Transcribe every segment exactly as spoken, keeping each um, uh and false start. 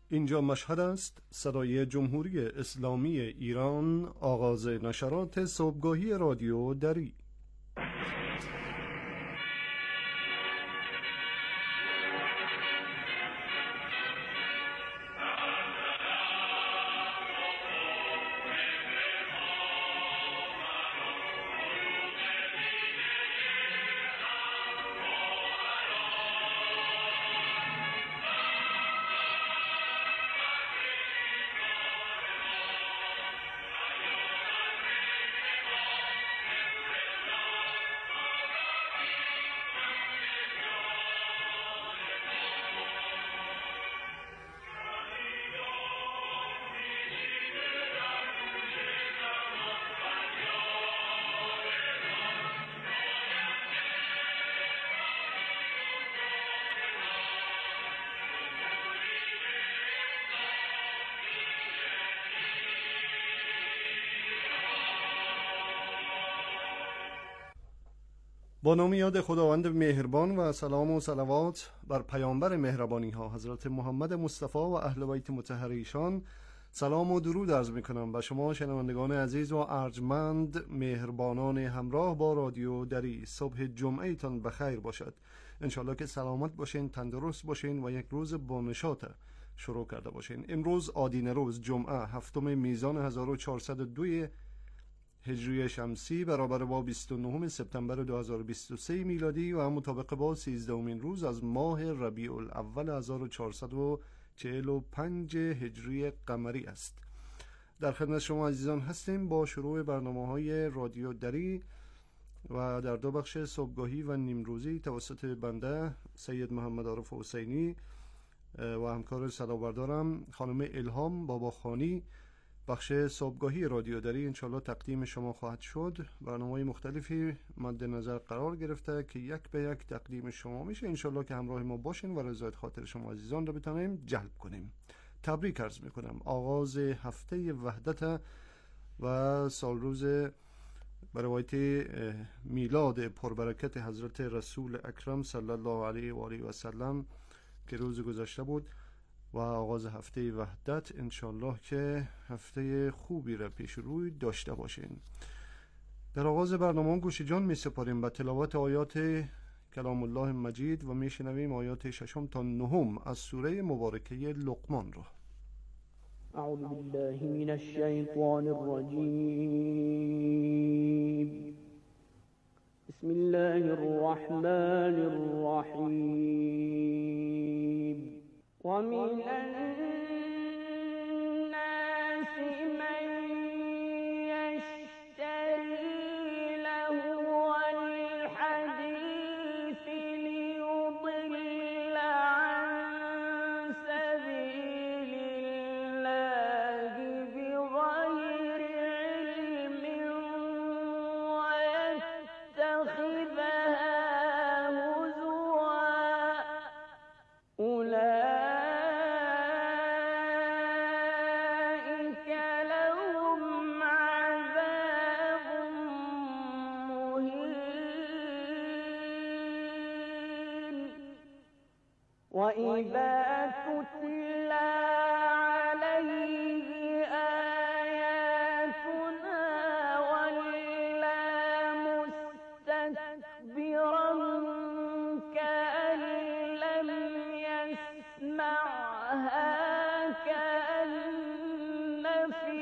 اینجا مشهد است، صدای جمهوری اسلامی ایران. آغاز نشرات صبحگاهی رادیو دری. با نام یاد خداوند مهربان و سلام و صلوات بر پیامبر مهربانی ها حضرت محمد مصطفی و اهل بیت مطهر ایشان، سلام و درود عرض می کنم به شما شنوندگان عزیز و ارجمند، مهربانان همراه با رادیو دری. صبح جمعه تان بخیر باشد. انشالله که سلامت باشین، تندرست باشین و یک روز با نشاط شروع کرده باشین. امروز آدینه روز جمعه هفتم میزان هزار و چهارصد و دو هجری شمسی برابر با بیست و نه سپتامبر دو هزار و بیست و سه میلادی و هم مطابق با سیزدهمین روز از ماه ربیع الاول هزار و چهارصد و چهل و پنج هجری قمری است. در خدمت شما عزیزان هستیم با شروع برنامه‌های رادیو دری و در دو بخش صبحگاهی و نیمروزی توسط بنده سید محمد عارف حسینی و همکار صدابردارم خانم الهام باباخانی. بخش صبحگاهی رادیو دری انشالله تقدیم شما خواهد شد. برنامه‌های مختلفی مد نظر قرار گرفته که یک به یک تقدیم شما میشه. انشالله که همراه ما باشین و رضایت خاطر شما عزیزان رو بتونیم جلب کنیم. تبریک عرض میکنم. آغاز هفته وحدت و سالروز به روایت میلاد پربرکت حضرت رسول اکرم صلی الله علیه و آله و سلم که روز گذشته بود و آغاز هفته وحدت. انشالله که هفته خوبی را پیش روی داشته باشین. در آغاز برنامه گوش جان می سپاریم به تلاوت آیات کلام الله مجید و می شنویم آیات ششم تا نهم از سوره مبارکه لقمان را. اعوذ بالله من الشیطان الرجیم. بسم الله الرحمن الرحیم. ومن الناس من يشتري لهو الحديث ليضل عن سبيل الله بغير علم ويتخذها هزوا. أولئك لهم عذاب مهين. وإذا تتلى عليه آياتنا ولى مستكبرا كأن لم يسمعها كأن في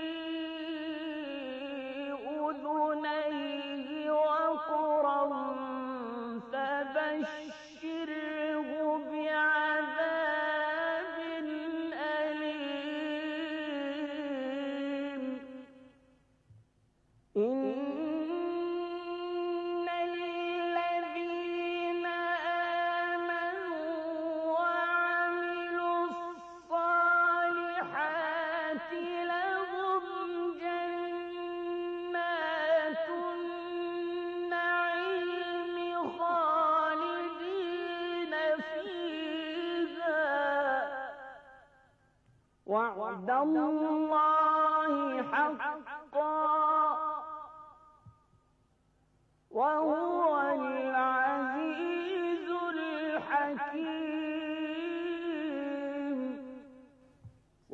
أذنيه وقرا فبشره بعذاب أليم. إن الذين آمنوا وعملوا الصالحات لهم جنات النعيم خالدين فيها. وعد الله حقا وهو العزيز الحكيم.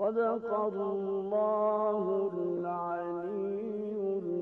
صدق الله العلی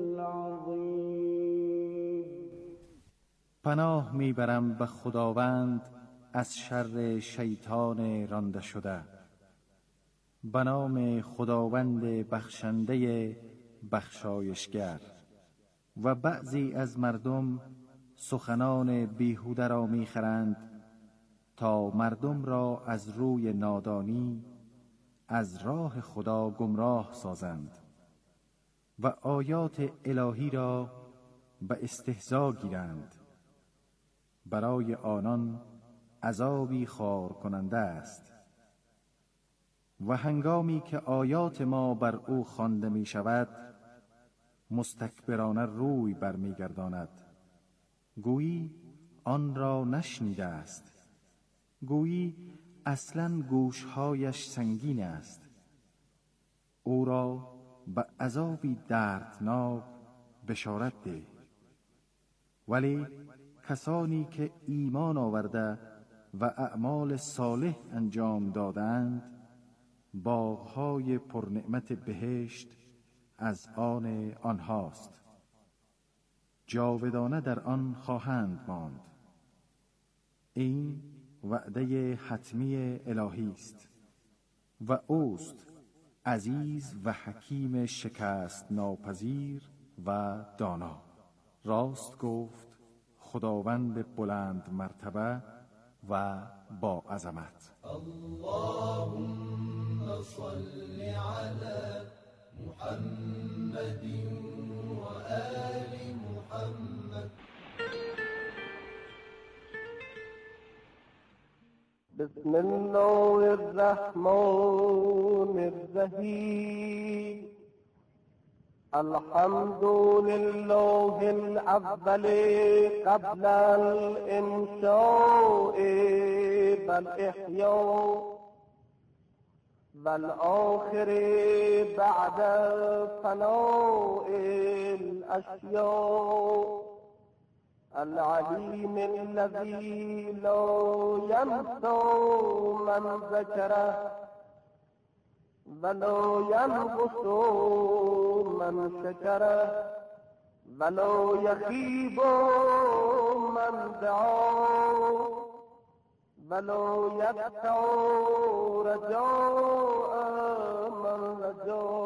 العظیم. پناه میبرم به خداوند از شر شیطان رانده شده. به نام خداوند بخشنده بخشایشگر. و بعضی از مردم سخنان بیهوده را میخرند تا مردم را از روی نادانی از راه خدا گمراه سازند و آیات الهی را به استهزا گیرند. برای آنان عذابی خار کننده است. و هنگامی که آیات ما بر او خوانده می شود مستکبرانه روی برمیگرداند، گویی آن را نشنیده است، گویی اصلاً گوشهایش سنگین است. او را به عذابی دردناک بشارت ده. ولی کسانی که ایمان آورده و اعمال صالح انجام دادند باغ‌های پرنعمت بهشت از آن آنهاست، جاودانه در آن خواهند ماند. این وعده حتمی الهی است و اوست عزیز و حکیم شکست ناپذیر و دانا. راست گفت خداوند بلند مرتبه و با عظمت. اللهم صل على محمد و آل محمد. بسم الله الرحمن الرحیم. الحمد لله الاول قبل الانشاء والاحیاء والآخر بعد فناء الاشیاء العلیم الذی لا ینسى من ذکره ولا ينقص من شكره ولا يخيب من دعا ولا يقطع رجاء من رجا.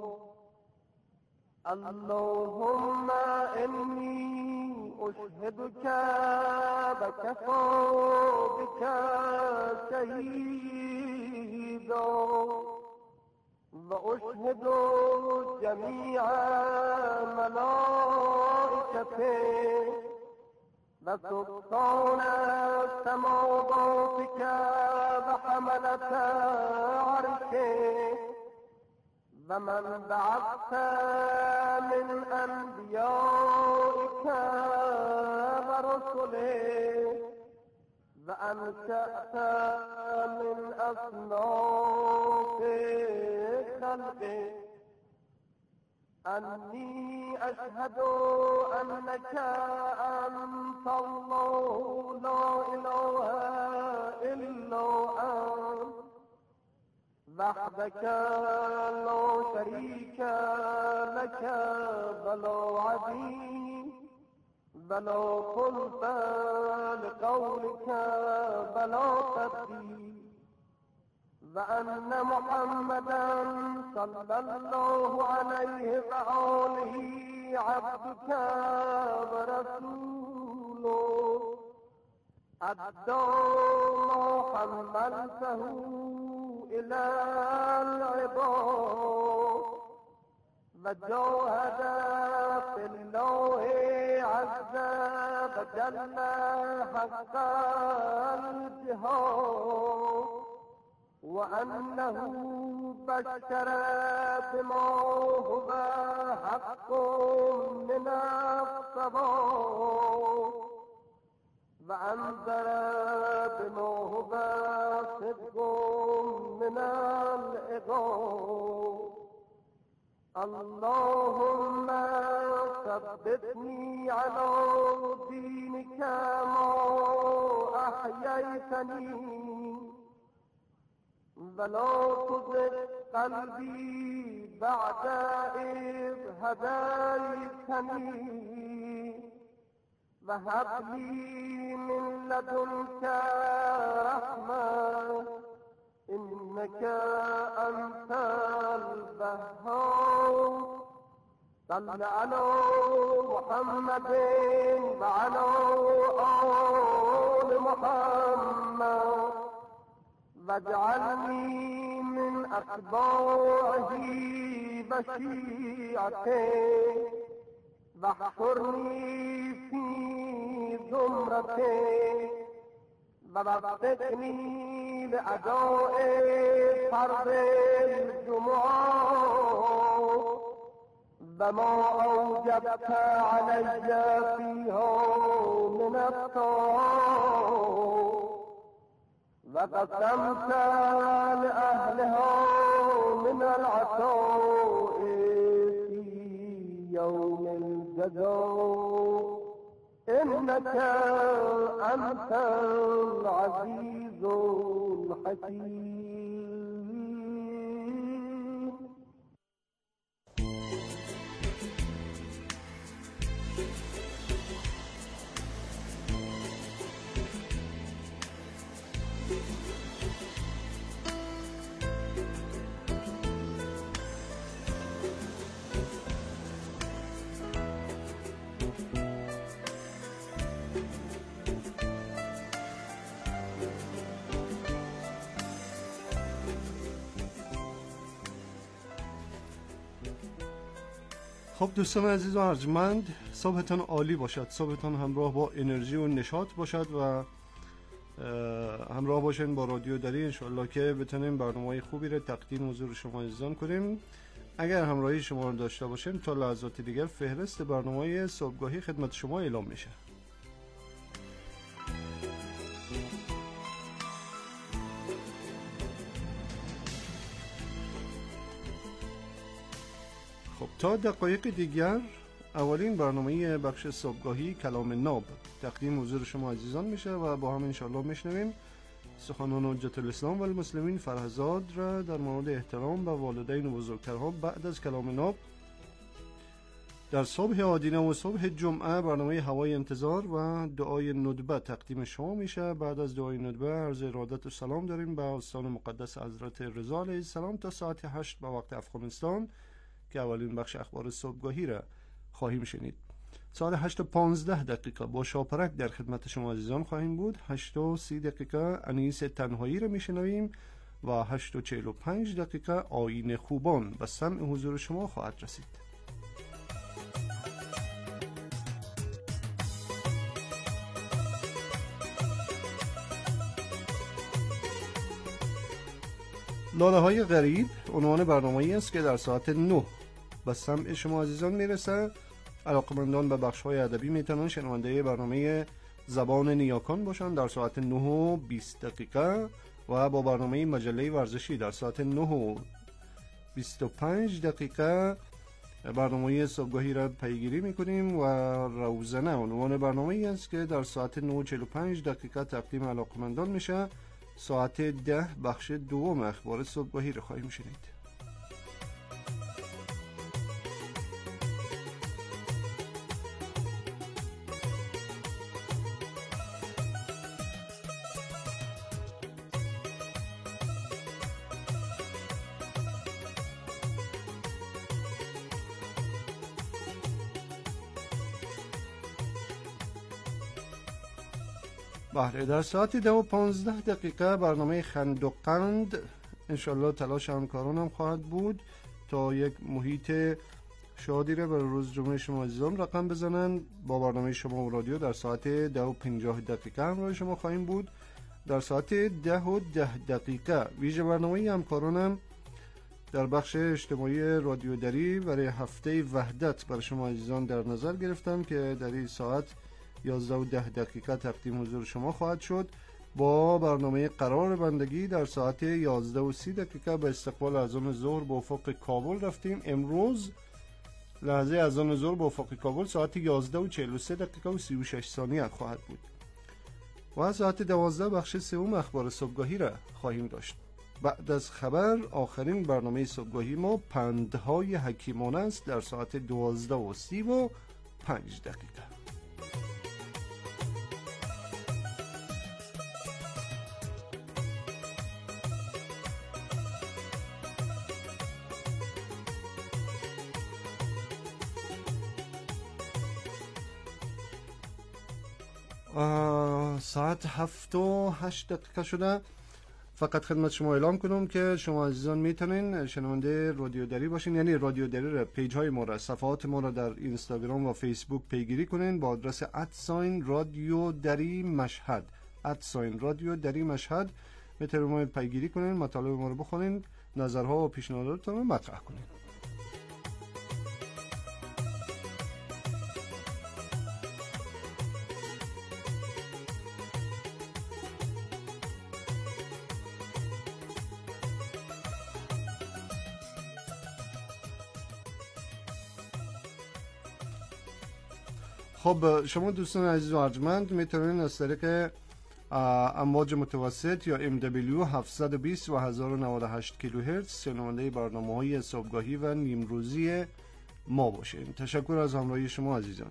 اللهم إني أشهدك وكفى بك شهيدا وأشهد جميع ملائكته وسلطان سماواتك وحملة عرشه ومن بعثت من أنبيائك ورسلك وأنشأت من أصناف خلقك أني أشهد أنك أنت الله لا إله إلا أنت وحدك لا شريك لك ولا عظيم ولا خلف لقولك ولا تبديل وأن محمدا صلى الله عليه وآله عبدك ورسوله أدى ما حملته إلى العباد وجاهد في الله عز وجل حق الجهاد وأنه بشر بما هو حق من الصواب وأنذر بما هو صدق من العقاب. اللهم ثبتني على دينك ما أحييتني ولا تزغ قلبي بعد إذ هديتني وهب لي من لدنك رحمة إنك أنت الوهاب صل على محمد وعلى آل محمد واجعلني من أتباعه وشيعته واحشرني في زمرته ووفقني لأداء فرض الجمعة وما أوجبت علي فيها من الطاعات وقسمت لأهلها من العطاء في يوم الجزاء إنك أنت العزيز الحكيم. خب دوستان عزیز و ارجمند، صبحتان عالی باشد، صبحتان همراه با انرژی و نشاط باشد و همراه باشین با رادیو دری انشاءالله که بتونیم برنامه خوبی رو تقدیم حضور شما عزیزان کنیم. اگر همراهی شما رو داشته باشیم تا لحظات دیگر فهرست برنامه صبحگاهی خدمت شما اعلام میشه. خب تا دقایق دیگر اولین برنامه بخش صبحگاهی کلام ناب تقدیم حضور شما عزیزان میشه و با هم انشاءالله میشنویم سخنان حجت الاسلام و المسلمین فرهزاد را در مورد احترام به والدین و بزرگترها بعد از کلام ناب. در صبح آدینه و صبح جمعه برنامه هوای انتظار و دعای ندبه تقدیم شما میشه. بعد از دعای ندبه عرض ارادت و سلام داریم به استان مقدس حضرت رضا علیه السلام تا ساعت هشت به وقت افغانستان که اولین بخش اخبار صبحگاهی را خواهیم شنید. ساعت هشت و پانزده دقیقه با شاپرک در خدمت شما عزیزان خواهیم بود. هشت و سی دقیقه انیس تنهایی را میشنویم و هشت و چهل و پنج دقیقه آیین خوبان و سمع حضور شما خواهد رسید. لاله های غریب عنوان برنامه‌ای است که در ساعت نه به سمع شما عزیزان میرسه. علاقمندان به بخش‌های ادبی میتونن شنونده برنامه زبان نیاکان باشن در ساعت نه و بیست دقیقه و با برنامه مجله ورزشی در ساعت نه و بیست و پنج دقیقه برنامه صبحگاهی را پیگیری میکنیم و روزنه عنوان برنامه‌ای است که در ساعت نه و چهل و پنج دقیقه تقدیم علاقمندان میشه. ساعت ده بخش دوم اخبار صبحگاهی را خواهیم شنید. بله، در ساعت ده و پانزده دقیقه برنامه خند و قند انشالله تلاش همکاران هم خواهد بود تا یک محیط شادی را برای روز جمعه شما عزیزان رقم بزنن. با برنامه شما و رادیو در ساعت ده و پنجاه دقیقه همراه شما خواهیم بود. در ساعت ده و ده دقیقه ویژه برنامه همکارانم در بخش اجتماعی رادیو دری برای هفته وحدت برای شما عزیزان در نظر گرفتم که در این ساعت یازده و ده دقیقه تقدیم حضور شما خواهد شد. با برنامه قرار بندگی در ساعت یازده و سی دقیقه به استقبال اذان ظهر به افق کابل رفتیم. امروز لحظه اذان ظهر به افق کابل ساعت یازده و چهل و سه دقیقه و سی و شش ثانیه خواهد بود و ساعت دوازده بخش سوم اخبار صبحگاهی را خواهیم داشت. بعد از خبر آخرین برنامه صبحگاهی ما پندهای حکیمانه است در ساعت دوازده و سی و پنج دقیقه. ساعت هفت و هشت دقیقه شده. فقط خدمت شما اعلام کنم که شما عزیزان میتونین شنونده رادیو دری باشین، یعنی رادیو دری را، پیج های ما را، صفحات ما را در اینستاگرام و فیسبوک پیگیری کنین با آدرس ادساین رادیو دری مشهد. ادساین رادیو دری مشهد میتونین ما پیگیری کنین، مطالب ما رو بخونین، نظرها و پیشنهاداتتون رو مطرح کنین. خب شما دوستان عزیز و ارجمند میتونید از طریق امواج متوسط یا ام دبلیو هفتصد و بیست و هزار و نود و هشت کیلوهرتز شنونده برنامه‌های صبحگاهی و نیمروزی ما باشین. تشکر از همراهی شما عزیزان.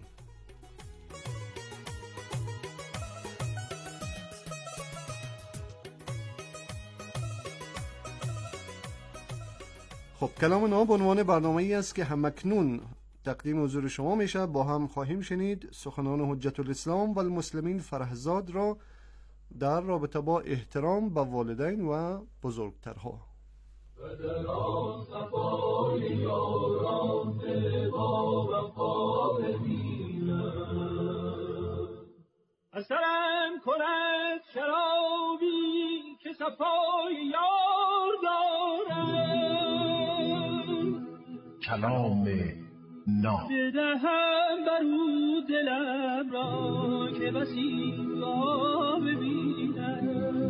خب کلام نو به عنوان برنامه‌ای است که همکنون تقدیم حضور شما میشه. با هم خواهیم شنید سخنان حجت الاسلام و المسلمین فرهزاد را در رابطه با احترام به والدین و بزرگترها. از سرم کند شرابی که صفای یار دارم، کلام نا بدهم برو دلم را که بسی را ببینم،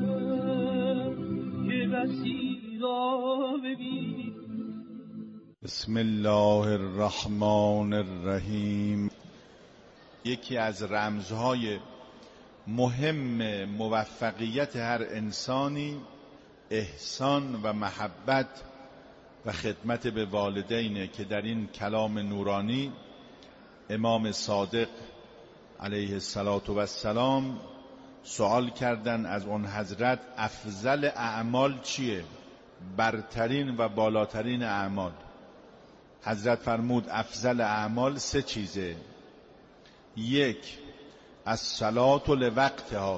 که بسی را ببینم. بسم الله الرحمن الرحیم. یکی از رمزهای مهم موفقیت هر انسانی احسان و محبت و خدمت به والدینه که در این کلام نورانی امام صادق علیه السلام سوال کردن از اون حضرت افضل اعمال چیه؟ برترین و بالاترین اعمال. حضرت فرمود افضل اعمال سه چیزه. یک، از صلات لوقتها،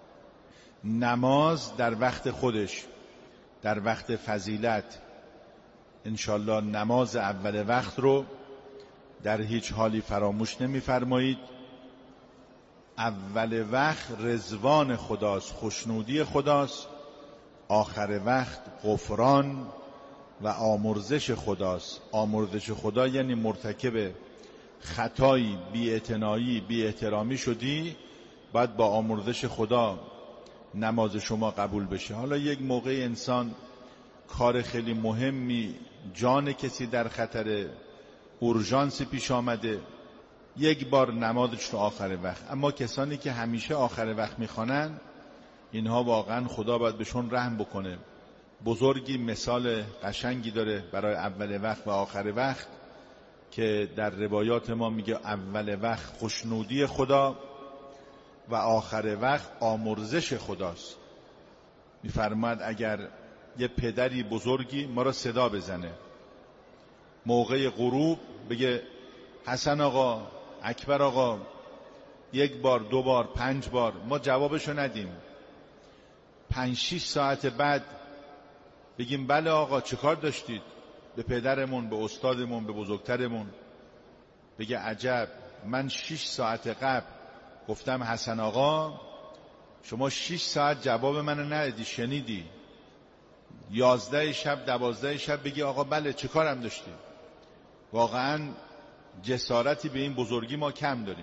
نماز در وقت خودش، در وقت فضیلت. انشالله نماز اول وقت رو در هیچ حالی فراموش نمی فرمایید. اول وقت رضوان خداست، خوشنودی خداست. آخر وقت غفران و آمرزش خداست. آمرزش خدا یعنی مرتکب خطایی، بی‌اعتنایی، بی احترامی شدی، باید با آمرزش خدا نماز شما قبول بشه. حالا یک موقع انسان کار خیلی مهمی، جان کسی در خطر، اورژانسی پیش آمده، یک بار نمازش رو آخر وقت. اما کسانی که همیشه آخر وقت میخوانن، اینها واقعا خدا باید بهشون رحم بکنه. بزرگی مثال قشنگی داره برای اول وقت و آخر وقت که در روایات ما میگه اول وقت خوشنودی خدا و آخر وقت آمرزش خداست. میفرماد اگر یه پدری بزرگی ما را صدا بزنه موقع غروب، بگه حسن آقا، اکبر آقا، یک بار، دو بار، پنج بار، ما جوابشو ندیم، پنج شیش ساعت بعد بگیم بله آقا چه کار داشتید، به پدرمون، به استادمون، به بزرگترمون. بگه عجب، من شیش ساعت قبل گفتم حسن آقا، شما شیش ساعت جواب منو ندیدی، شنیدی. یازده شب، دوازده شب بگی آقا بله چه کارم داشتی. واقعا جسارتی به این بزرگی ما کم داریم.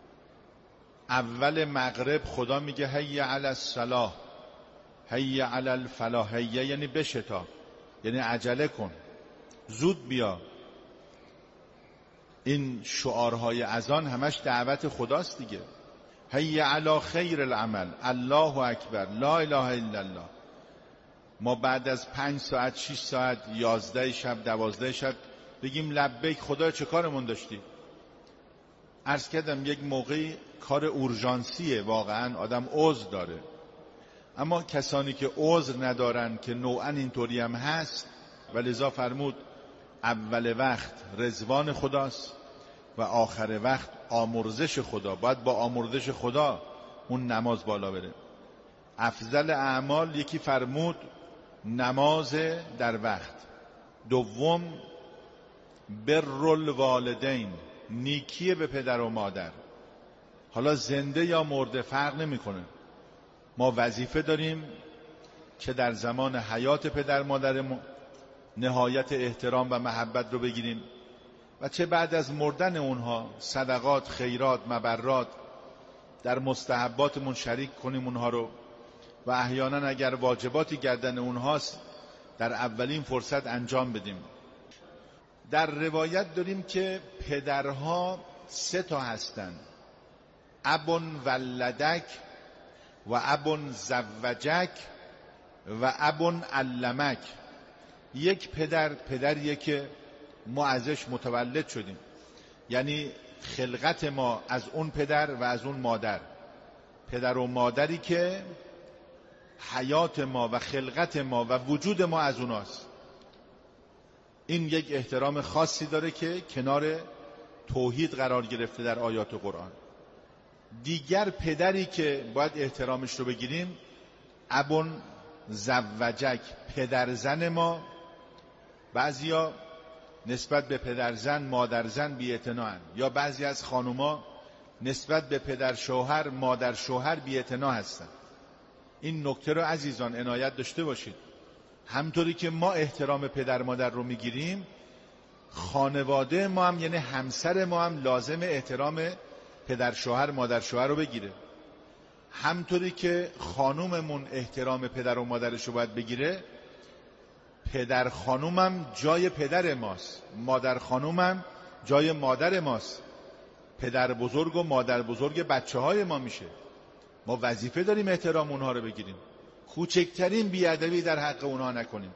اول مغرب خدا میگه حی علی الصلاح، حی علی الفلاح. حی یعنی بشتا، یعنی عجله کن، زود بیا. این شعارهای اذان همش دعوت خداست دیگه. حی علی خیر العمل، الله اکبر، لا اله الا الله. ما بعد از پنج ساعت، شش ساعت، یازده شب، دوازده شب بگیم لبیک خدا چه کارمون داشتی؟ عرض کردم یک موقعی کار اورژانسیه، واقعا آدم عذر داره، اما کسانی که عذر ندارن که نوعا اینطوری هم هست، و لذا فرمود اول وقت رضوان خداست و آخر وقت آمرزش خدا. باید با آمرزش خدا اون نماز بالا بره. افضل اعمال یکی فرمود نماز در وقت، دوم بر الوالدین، نیکی به پدر و مادر. حالا زنده یا مرده فرق نمیکنه، ما وظیفه داریم که در زمان حیات پدر مادر ما نهایت احترام و محبت رو بگیریم و چه بعد از مردن اونها صدقات، خیرات، مبرات، در مستحباتمون شریک کنیم اونها رو، و احیانا اگر واجباتی گردن اونهاست در اولین فرصت انجام بدیم. در روایت داریم که پدرها سه تا هستند: ابن ولدک و ابن زوجک و ابن علمک. یک پدر پدریه که ما ازش متولد شدیم، یعنی خلقت ما از اون پدر و از اون مادر. پدر و مادری که حیات ما و خلقت ما و وجود ما از اوناست. این یک احترام خاصی داره که کنار توحید قرار گرفته در آیات قرآن. دیگر پدری که باید احترامش رو بگیریم ابن زوجک، پدرزن ما. بعضیا نسبت به پدرزن مادرزن بی‌اعتنااند، یا بعضی از خانوما نسبت به پدر شوهر مادر شوهر بی‌اعتنا هستند. این نکته رو عزیزان عنایت داشته باشید. همطوری که ما احترام پدر مادر رو میگیریم، خانواده ما هم یعنی همسر ما هم لازم احترام پدر شوهر مادر شوهر رو بگیره. همطوری که خانوممون احترام پدر و مادرش رو باید بگیره، پدر خانومم جای پدر ماست، مادر خانومم جای مادر ماست، پدر بزرگ و مادر بزرگ بچه های ما میشه. ما وظیفه داریم احترام اونها رو بگیریم، کوچکترین بیادبی در حق اونها نکنیم.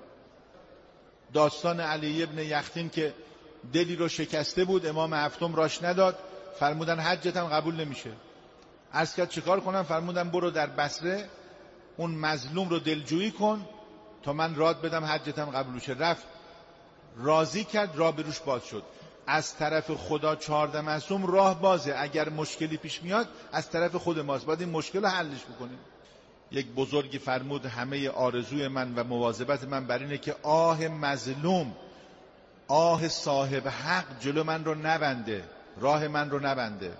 داستان علی ابن یختین که دلی رو شکسته بود، امام هفتم راش نداد، فرمودن حجت هم قبول نمیشه. عرض کرد چیکار کنم؟ فرمودن برو در بصره اون مظلوم رو دلجویی کن تا من راد بدم حجت هم قبول شه. رفت راضی کرد، راه بروش باز شد. از طرف خدا چهارده معصوم راه بازه، اگر مشکلی پیش میاد از طرف خود ماست، باید این مشکل رو حلش بکنیم. یک بزرگی فرمود همه آرزوی من و مواظبت من بر اینه که آه مظلوم، آه صاحب حق جلو من رو نبنده، راه من رو نبنده.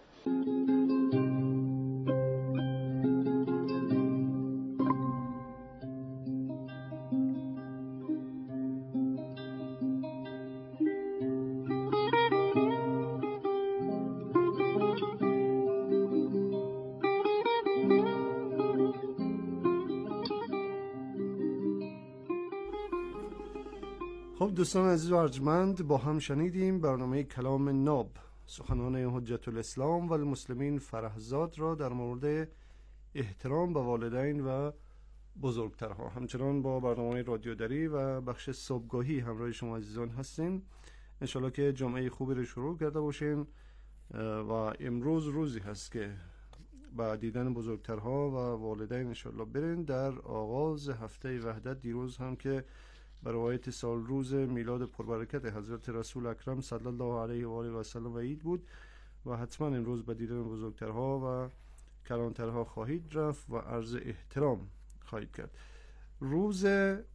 خب دوستان عزیز و ارجمند، با هم شنیدیم برنامه کلام ناب، سخنان حجت الاسلام و المسلمین فرهزاد را در مورد احترام به والدین و بزرگترها. همچنان با برنامه رادیو دری و بخش صبحگاهی همراه شما عزیزان هستیم. انشالله که جمعه خوبی رو شروع کرده باشین و امروز روزی هست که با دیدن بزرگترها و والدین انشالله برین. در آغاز هفته وحدت دیروز هم که به روایت سال روز میلاد پربرکت حضرت رسول اکرم صلی الله علیه و آله و سلم و عید بود و حتما امروز به دیدن بزرگترها و کلانترها خواهید رفت و عرض احترام خواهید کرد. روز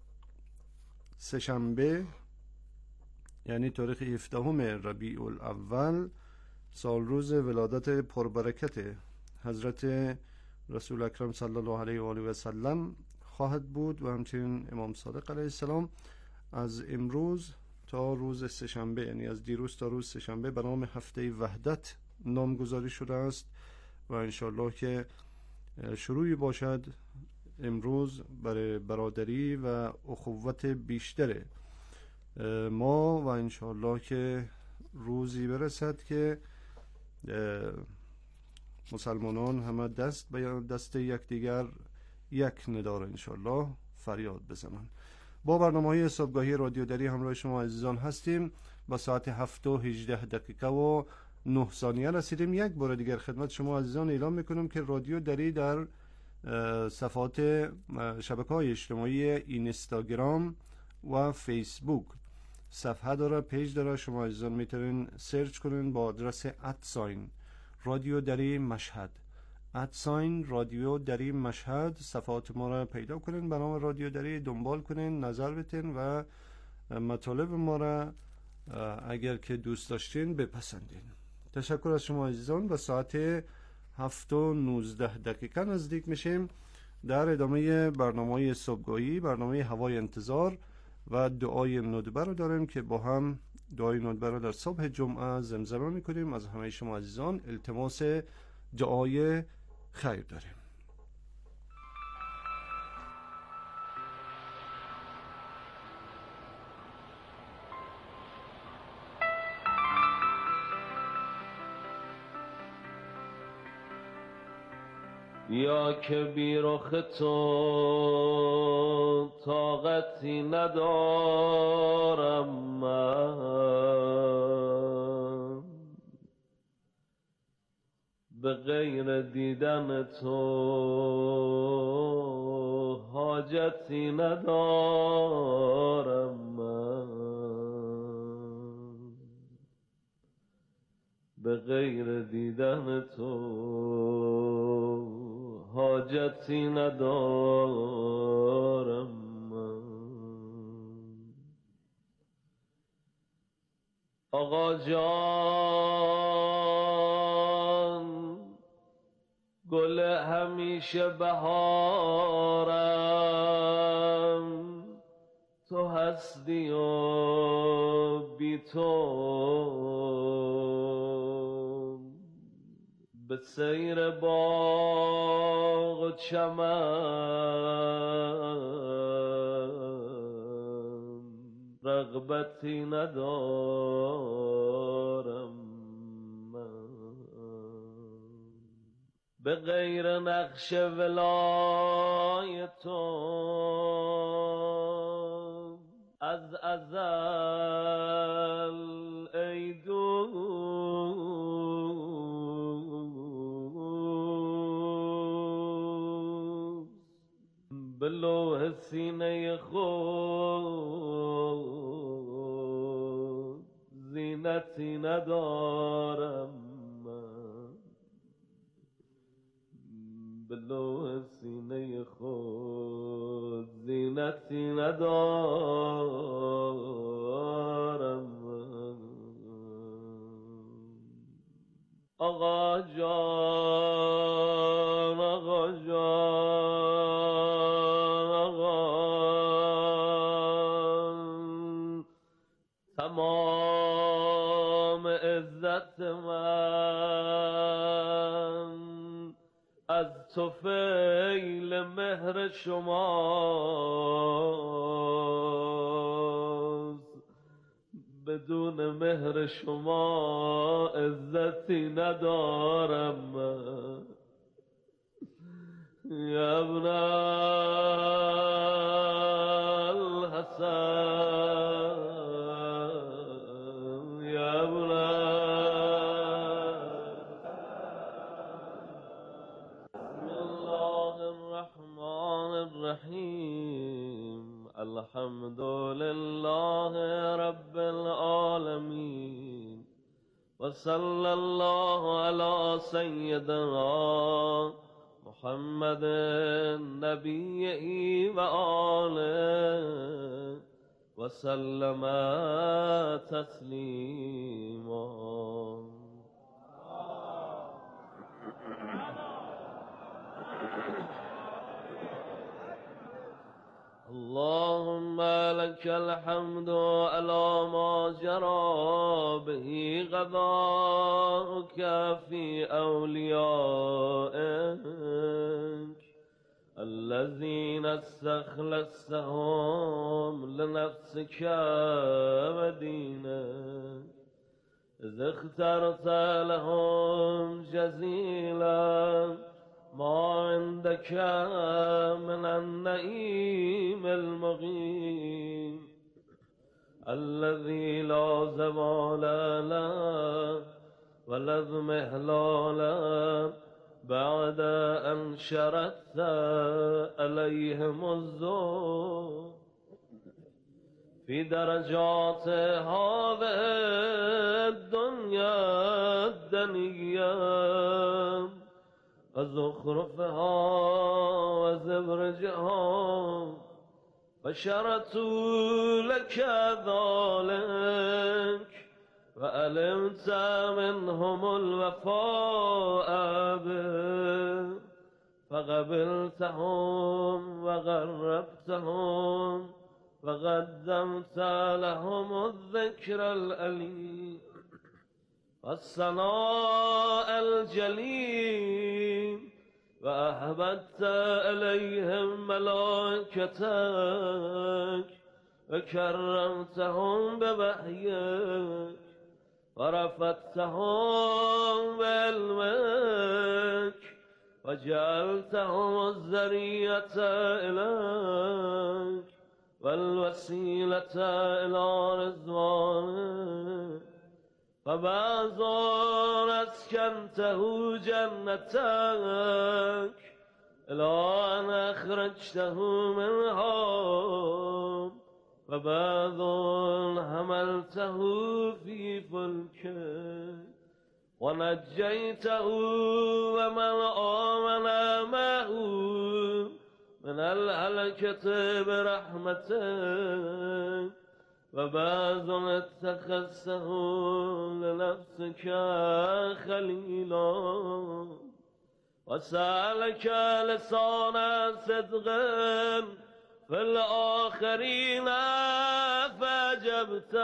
سه‌شنبه یعنی تاریخ هفدهم ربیع الاول سال روز ولادت پربرکت حضرت رسول اکرم صلی الله علیه و آله و سلم خواهد بود و همچنین امام صادق علیه السلام. از امروز تا روز سه‌شنبه یعنی از دیروز تا روز سه‌شنبه به نام هفته وحدت نامگذاری شده است و انشالله که شروعی باشد امروز برای برادری و اخوت بیشتر ما و انشالله که روزی برسد که مسلمانان همه دست به دست یکدیگر یک نداره انشالله فریاد بزنند. با برنامه‌های صبحگاهی رادیو دری همراه شما عزیزان هستیم. با ساعت هفت و هجده دقیقه و نه ثانیه رسیدیم. یک بار دیگر خدمت شما عزیزان اعلام میکنم که رادیو دری در صفحات شبکه‌های اجتماعی اینستاگرام و فیسبوک صفحه داره، پیج داره. شما عزیزان میتونین سرچ کنین با آدرس ادساین رادیو دری مشهد، ادساین رادیو دری مشهد. صفحات ما را پیدا کنین، به نام رادیو دری دنبال کنین، نظر بتین و مطالب ما را اگر که دوست داشتین بپسندین. تشکر از شما عزیزان. به ساعت هفت و نوزده دقیقه نزدیک میشیم. در ادامه برنامه صبحگاهی، برنامه هوای انتظار و دعای ندبه رو داریم که با هم دعای ندبه رو در صبح جمعه زمزمه میکنیم. از همه شما عزیزان التماس دعای خیر داریم. یا که بی رخ تو طاقتی ندارم من، به غیر دیدن تو حاجتی ندارم من، به غیر دیدن تو حاجتی ندارم من. آقا جان گل همیشه بهارم، تو هستی و بی تو به سیر باغ و چمن رغبتی ندارم من، به غیر نقش ولای تو از ازل ای دوست، به لوح سینه خود زینتی ندارم من، به لوح سینه خود زینتی ندارم من. آقا جان آقا جان آقا، تمام عزت من از طفیل مهر شماست، بدون مهر شما عزتی ندارم من. یا ابن الحسن یا ابن الرحیم. الحمد لله رب العالمین و صلی الله علی سیدنا محمد نبیه و آله و سلم تسلیما. اللهم لك الحمد على ما جرى به قضاؤك في أوليائك الذين استخلصتهم لنفسك ودينك، إذ اخترت لهم جزيلا ما عندك من النعيم المقيم الذي لا زوال له ولا اضمحلال بعد أن شردت عليهم الذل في درجات هذه الدنيا الدنيا وزخرفها وزبرجها فشرت لك ذلك وعلمت منهم الوفاء به فقبلتهم وغربتهم وقدمت لهم الذكر الأليم والثناء الجليل وأحببت إليهم ملائكتك وكرمتهم بوحيك ورفعتهم بعلمك وجعلتهم الذرية إليك والوسيلة إلى رضوانك فبعضا أسكنته جنتك إلى أن أخرجته منها وبعضا حملته في فلكك ونجيته ومن آمن معه من الهلكة برحمتك وبعض اتخذته لنفسك خليلا وسألك لسان صدق في الآخرين فأجبت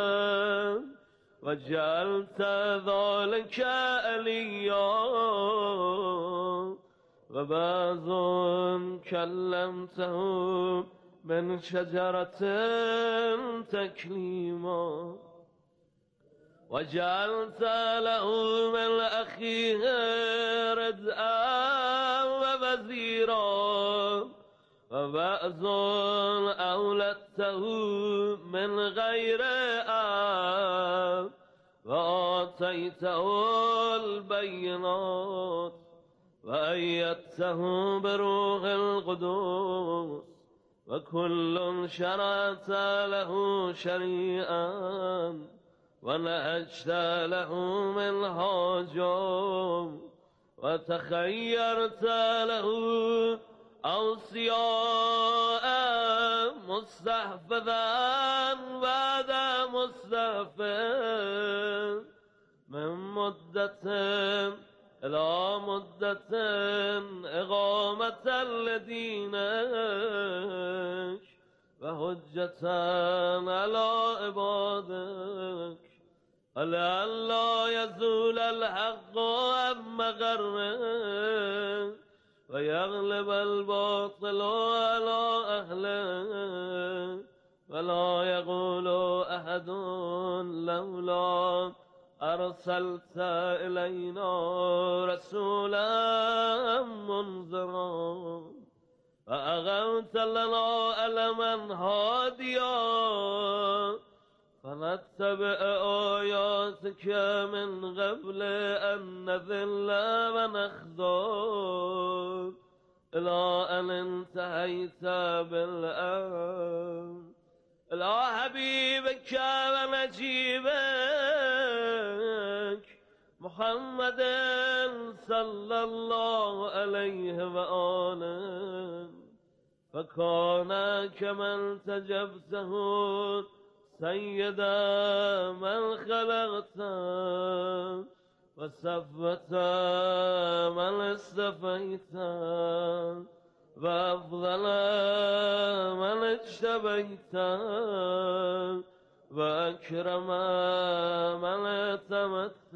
وجعلت ذلك عليا وبعض كلمته من شجرة تكليما وجعلت له من أخيه ردءا ووزيرا وبعض أولدته من غير آب وآتيته البينات وأيدته بروح القدوس وكل شرعت له شريعا ونهجت له منهاجا وتخيرت له أوصياء مستحفظا بعد مستحفظ من مدة إلى مدة إقامة لدينك وحجة على عبادك ولئلا يزول الحق عن مغرك ويغلب الباطل على أهله ولا يقول أحد لولا أرسلت إلينا رسولا منذرا فأغمت لنا ألما هاديا فنتبع آياتك من قبل أن نذل ونخذل إلى أن انتهيت بالأمر إلى حبيبك ونجيبك محمد صلى الله عليه وآله فكان كمن تجبته سيدا من خلقت وصفت من استفيت وأفضل من اجتبيت وأكرم من اعتمدت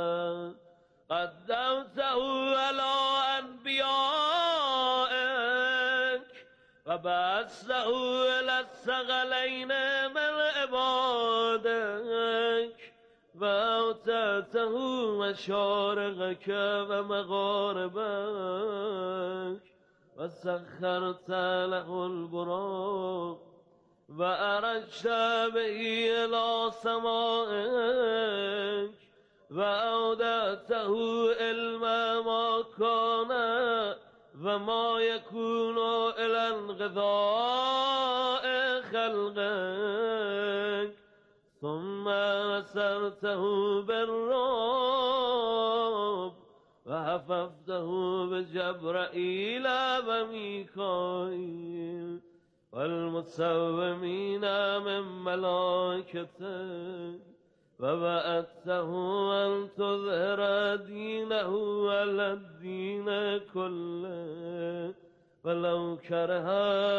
قدمته على أنبيائك وبعثته إلى الثقلين من عبادك وأوتاته مشارقك ومغاربك وسخرت له البراق وأرجت به إلى سمائك وأودعته علم ما كان وما يكون إلى انقضاء خلقك ثم نصرته بالرعب وحفظته بجبرائيل وميكائيل والمسومين من ملائكته ووعدته أن تظهر دينه على الدين كله ولو كره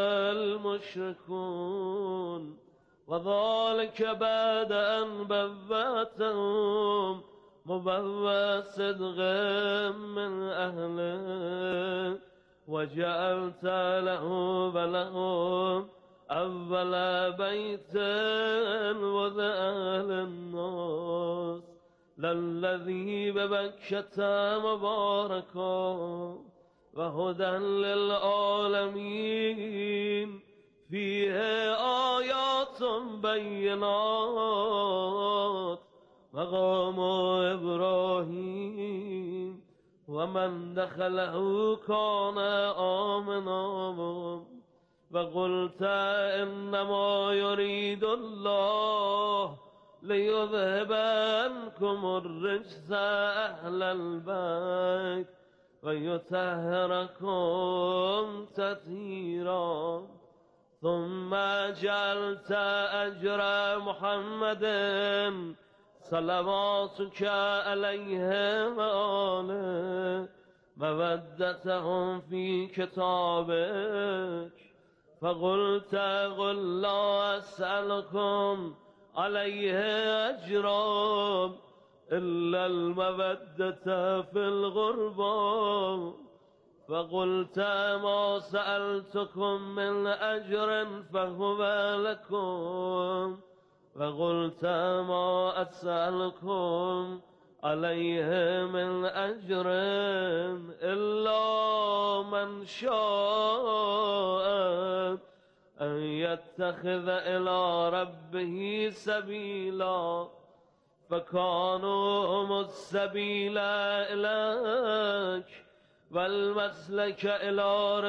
المشركون وذلك بعد أن بوأتهم مبوأ صدق من أهله وجعلت له ولهم أول بيت وضع للناس للذي ببكة مباركا وهدى للعالمين فيه آيات بينات مقام إبراهيم ومن دخله كان آمنا وقلت إنما يريد الله ليذهب عنكم الرجس أهل البيت ويطهركم تطهيرا ثم جعلت أجر محمد صلواتك عليه وآله مودتهم في كتابك فقلت قل لا أسألكم عليه أجرا إلا المودة في الغربة فقلت ما سألتكم من أجر فهو لكم فقلت ما أسألكم عليه من أجر إلا من شاء أن يتخذ إلى ربه سبيلا فكانوا هم السبيل إليك والمسلك إلى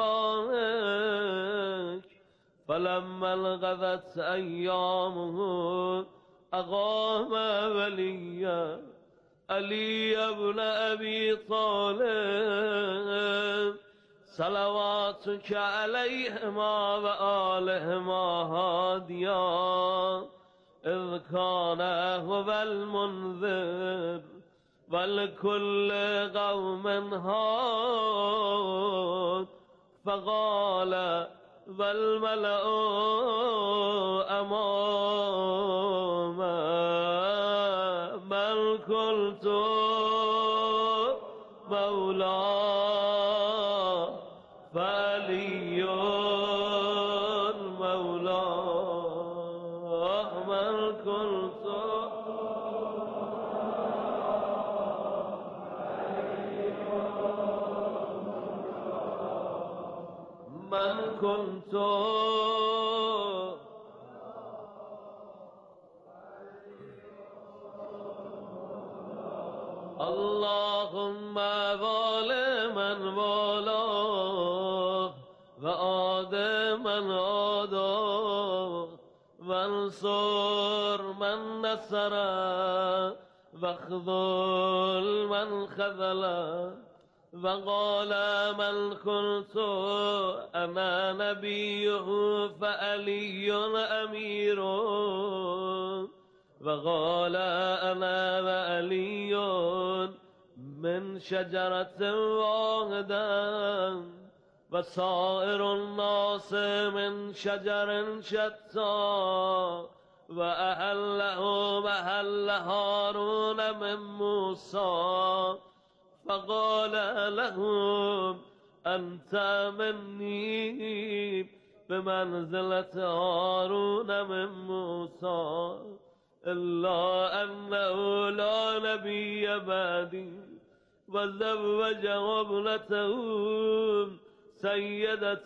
رضوانك فلما انقضت أيامه أقام وليا علي بن أبي طالب صلواتك عليهما وآلهما هاديا إذ كان هو المنذر ولكل قوم هاد فقال والملأ أمام من قلت مولاه فعلي مولاه من قلت من كنت اللهم ظالما والاه وآدما آداه وانصر من نصره واخذل من خذله وقال من قلت أنا نبيه فعلي أمير وقال أنا وعلي من شجرة واحدة وسائر الناس من شجر شتى وأهله محل هارون من موسى فقال لهم أنت مني بمنزلة هارون من موسى إلا أنه لا نبي بعدي وزوج ابنته سيدة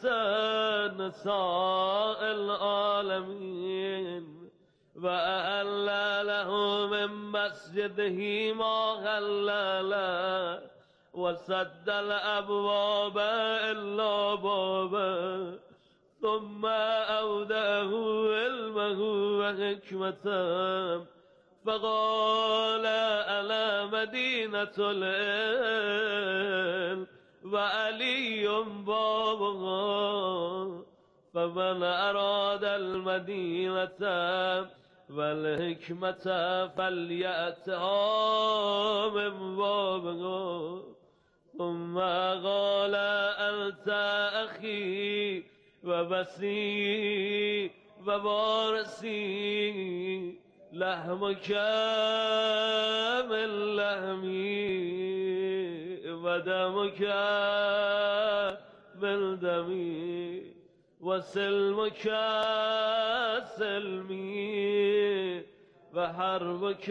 نساء العالمين وأهل له من مسجده ما هلل وسد الأبواب إلا بابا ثم أوداه علمه وحكمته فقال أنا مدينة العلم وعلي بابها فمن أراد المدينة والحكمة فليأتها من بابها ثم قال أنت أخي وبسي وبارسي لحمك من لحمي ودمك من دمي وسلمك سلمي وحربك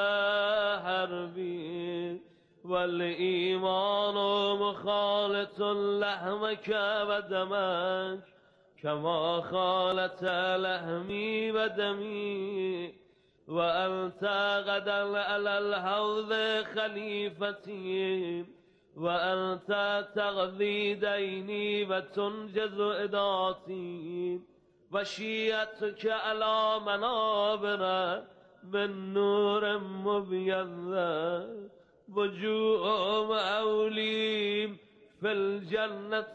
حربي والإيمان مخالط لحمك ودمك كما خالت لحمي ودمي وأنت غدا على الحوض خليفتي وأنت تغذي ديني وتنجز إداتي وشيعتك على منابر من نور مبيض وجوههم أوليم في الجنة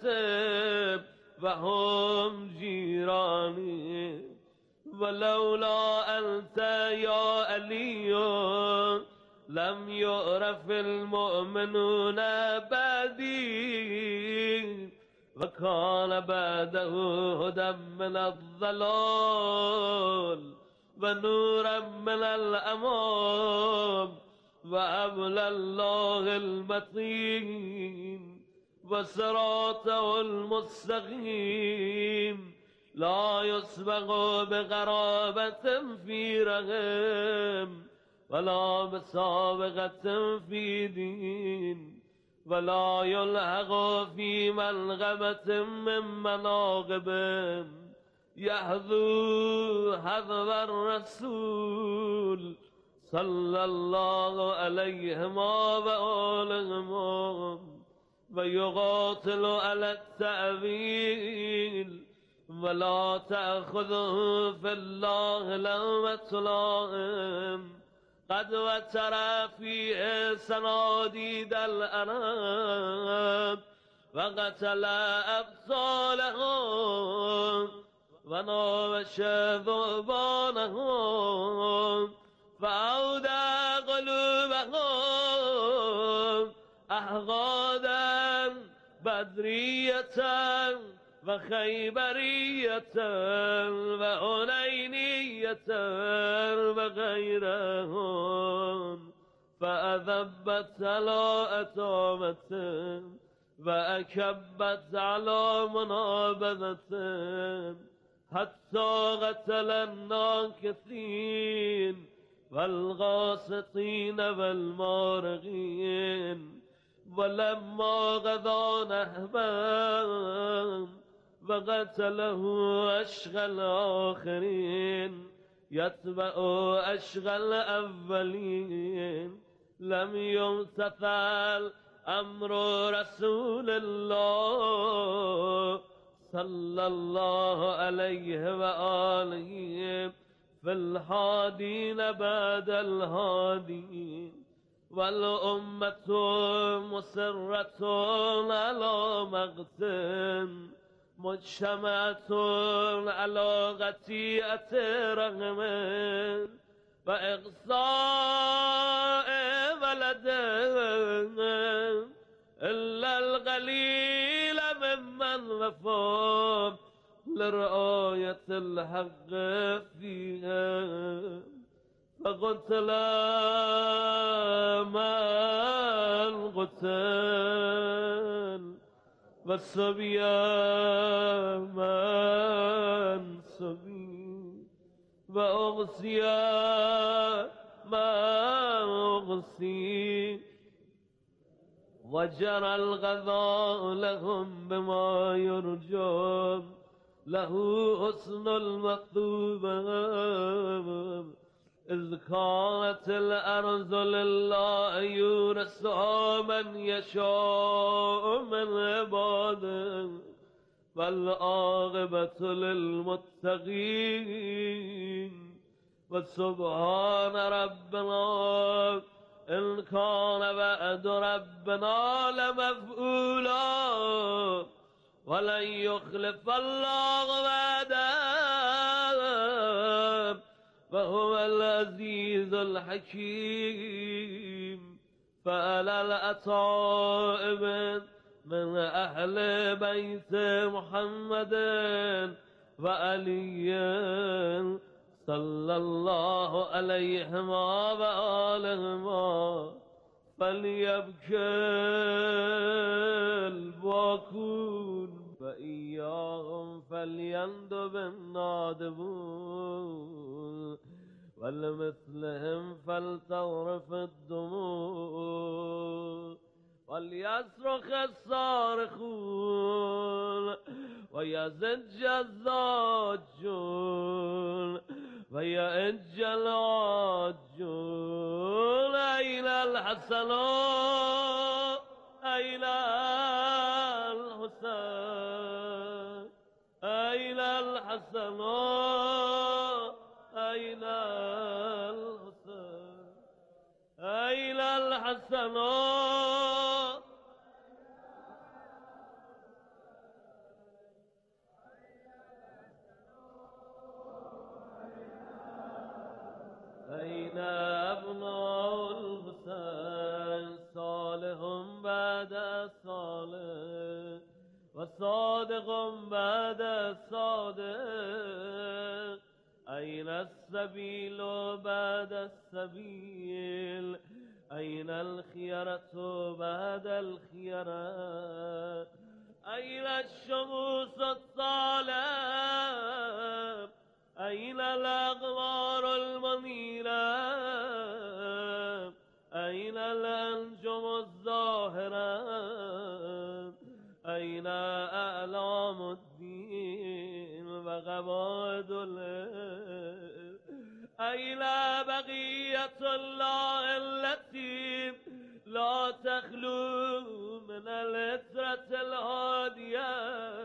وهم جيراني ولولا أنت يا علي لم يعرف المؤمنون بعدي وكان بعده هدى من الضلال ونورا من الأمام وأبل الله المتين وصراطه المستقيم لا يسبق بغرابة في رحم ولا بسابقة في دين ولا يلحق في ملغمة من مناقب يحذو حذو الرسول صلى الله عليهما وآلهما ويقاتل على التأويل ولا تأخذه في الله لومة لائم قد وتر فيه صناديد الأنام وقتل أبطالهم وناوش ذؤبانهم فأودى قلوبهم أحقادا بدرية وخيبرية وحنينية وغيرهم فأذبت على أتامة وأكبت على منابذة حتى قتل الناكثين والغاسطين والمارغين ولما غدا نهبا وقتله أشغى الآخرين يتبع أشغى الأولين لم يمتثل أمر رسول الله صلى الله عليه وآله في الحادين بعد الهادين والأمة مسرة على مقتن مجتمعة على غتيئة رغم وإقصاء ولد إلا القليل ممن وفى لرعاية الحق فيها فقتل من قتل والصبي من صبي وأغسي ما أغسي وجرى الغذاء لهم بما يرجون له حسن المطلوبة إذ كانت الأرض لله يورثها من يشاء من عباده والعاقبة للمتقين وسبحان ربنا إن كان وعد ربنا لمفعولا ولن يخلف الله وعده وهو العزيز الحكيم. فعلى الأطائب من أهل بيت محمد وعلي صلى الله عليهما وآلهما فليبكي الباكون وإياهم فليندب النادبون ولمثلهم فلتغرف الدموع وليصرخ الصارخون ويزج الزاجون ويأج العاجون. أين الحسنون أين الحسين أين الحسنون أين الحسين أين الحسنون أين أبناء الحسين صالح بعد صالح وصادق بعد صادق أين السبيل بعد السبيل أين الخيرة بعد الخيرة أين الشموس الطالب أين الأقمار المنيرة أين الأنجم الظاهرة أين أعلام الدين وقواعد العلم أين بقية الله التي لا تخلو من العترة الهادية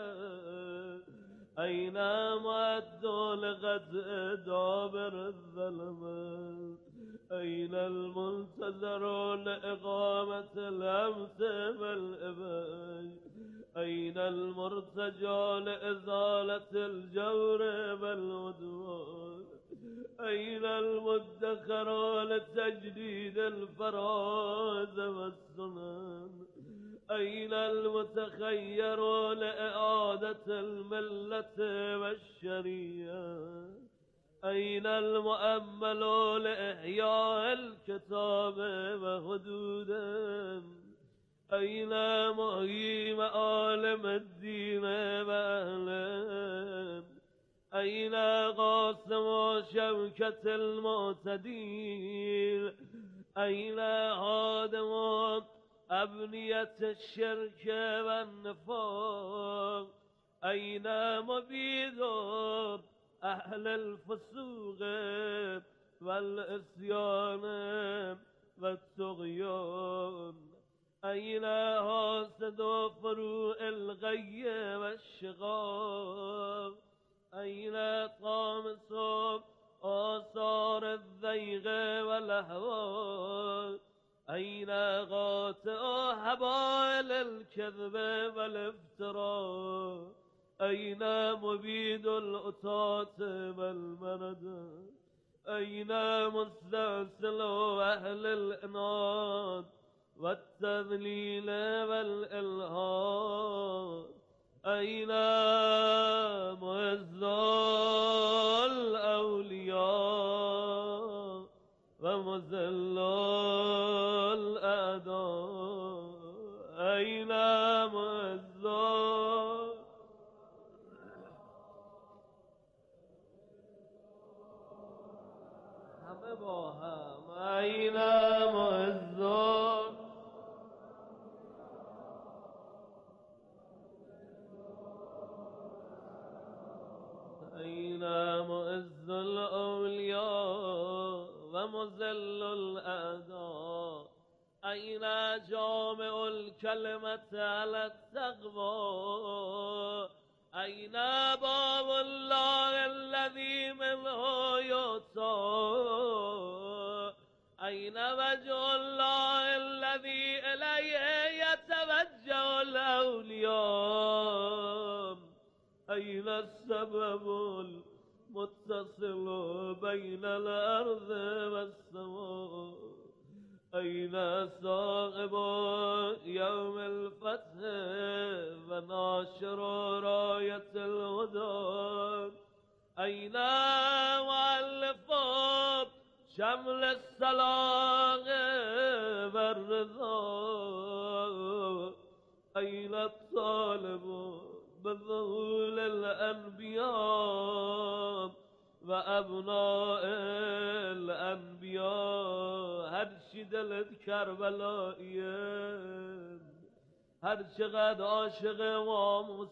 أين مد لغد دابر الظلمات أين المنتظر لإقامة الأمس والإباء أين المرتجى لإزالة الجور والعدوان أين المدخر لتجديد الفرائض والسنن أين المتخير لإعادة الملة والشريعة أين المؤمل لإحياء الكتاب وحدوده أين محيي معالم الدين وأهله أين قاسم شوكة المعتدين أين هادم أبنية الشرك والنفاق أين مبيد أهل الفسوق والعصيان والطغيان أين حاسد فروع الغي والشقاق أين طامس آثار الذيغ والأهواء أين غاطئ حبائل الكذب والافتراء أين مبيد الأطاة والمرد أين مستأصل أهل الإناد والتذليل والإلحاد أين معز الأولياء ومذل الأعداء أين معز همه با هم این معزان این معز الاولیاء و مذل الاعداء این جامع الکلمة علی التقوى این باب الله الذي منه يؤتى این وجه الله الذي الیه یتوجه الاولیاء این السبب المتصل بین الارض و السماء این صاحب یوم الفتح و ناشر رایت الهدى این مؤلف شمل الصلاح و الرضا این الطالب بظهور الانبیاء و ابناء الانبیاء هر چی دلت کربلاییه هر چقدر عاشق امام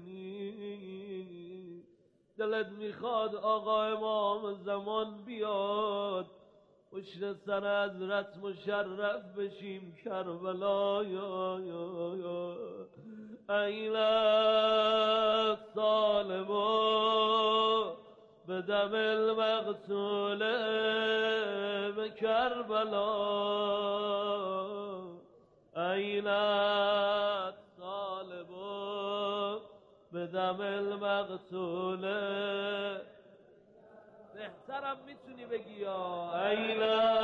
حسینی دلت میخواد آقا امام زمان بیاد پشت سر حضرت مشرف بشیم کربلا یا یا یا این طالبا بدم المقتول بكربلا أين الطالب بدم المقتول بهترم میتونی بگی یا أين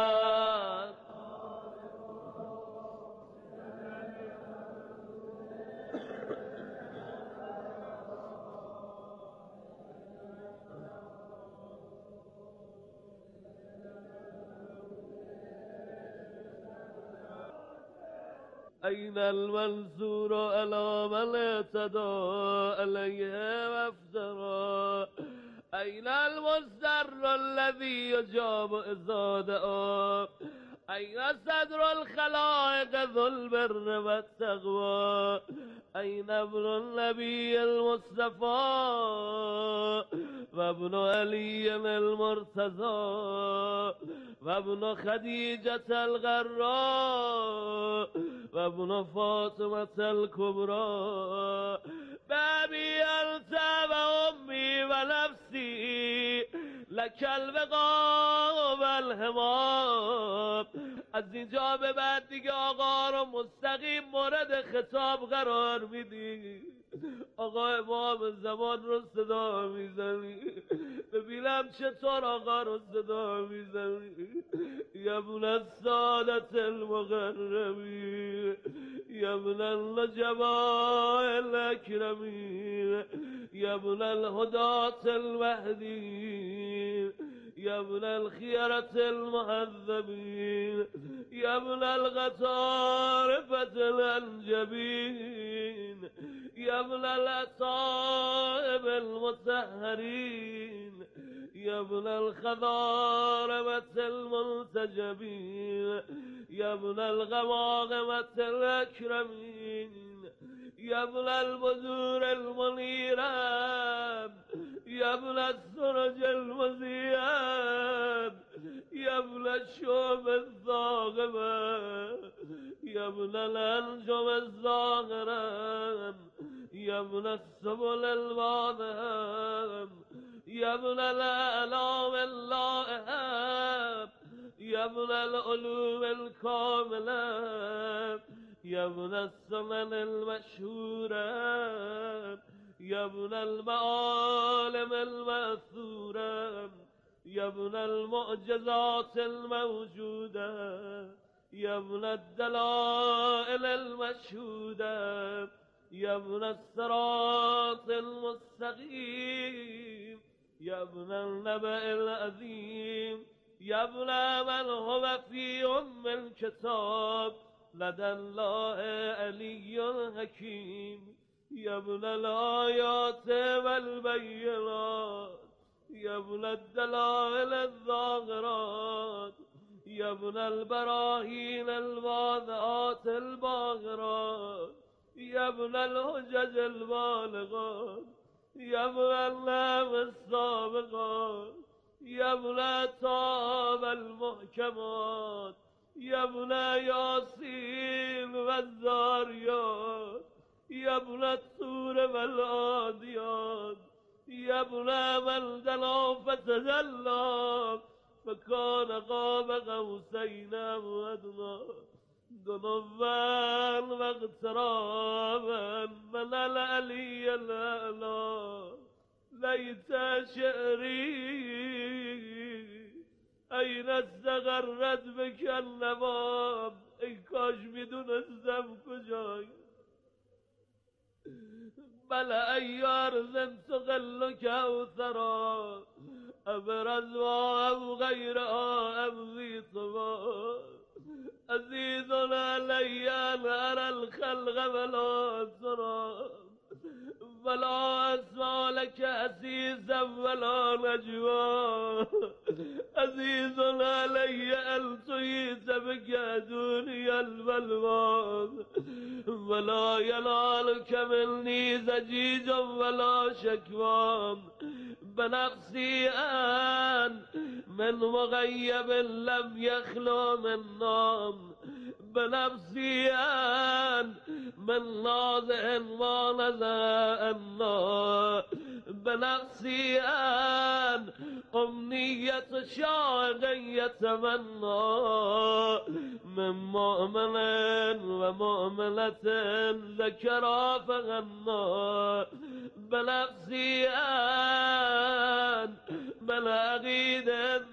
أين المنصور على من اعتدى عليه وافترى أين المستر الذي يجاب إذا دعا أين صدر الخلائق ذو البر والتقوى أين ابن النبي المصطفى وابن علي المرتضى وابن خديجة الغراء وابن فاطمة الكبرى بابي أنت وأمي ونفسي لك البقاء والهمام. از اینجا به بعد دیگه آقا رو مستقیم مورد خطاب قرار میدی. آقا امام زمان رو صدا میزنی، ببینم چطور آقا رو صدا میزنی. یبن السادت المقربین، یبن النجباء الاکرمین، یبن الهدات المهدین، یبن الخیرة المهذبین، یبن الغطارفة الانجبین، یبن الأطائب المطهرین، یبن الخضارمة المنتجبین، یبن الغماغمة الأكرمین، یبن البذور المنیرة، یبن السرج المزیب، یبن الشعب الثاقبة، یبن الانجم الزاهرة، یبن السبل الواضحة، یبن الأعلام اللائحة، یبن العلوم الكاملة، یبن السنن المشهورة، یبن المعالم المأثورة، یبن المعجزات الموجودة، یبن الدلائل المشهودة، یبن الصراط المستقيم، یبن النبأ العظيم، یبن من هو في أم الكتاب لدى الله علي حكيم، یبن الآيات والبينات، يا ابن الدلائل الظاهرات يا ابن البراهين الواضحات الباهرات يا ابن الحجج البالغات يا ابن النعم السابقات يا ابن التاب المحكمات يا ابن ياسين والذاريات يا ابن الطور والعاديات يا ابن من دنا فتجلى فكان قاب قوسين أو أدنى دنوا واغترابا من العلي الأعلى ليت شعري أين استغرت بك النواب ای کاش میدونستم کجای بله ای ارض تقل کوثرا ابرز و او غیرها ابزی طبا عزیز علی ان ارى الخلق ولا ترى ولا اسمع لك عزيزا ولا نجوى عزيز علي ان تهيت بك دنيا البلوى ولا ينالك مني زجيج ولا شكوى بنفسي ان من مغيب لم يخلو من نام بنفسي ان من نازع ونزع النار بنفسي ان أمنية شاق يتمنى من مؤمن ومؤمنة ذكرى فغنى بنفسي ان من عقيد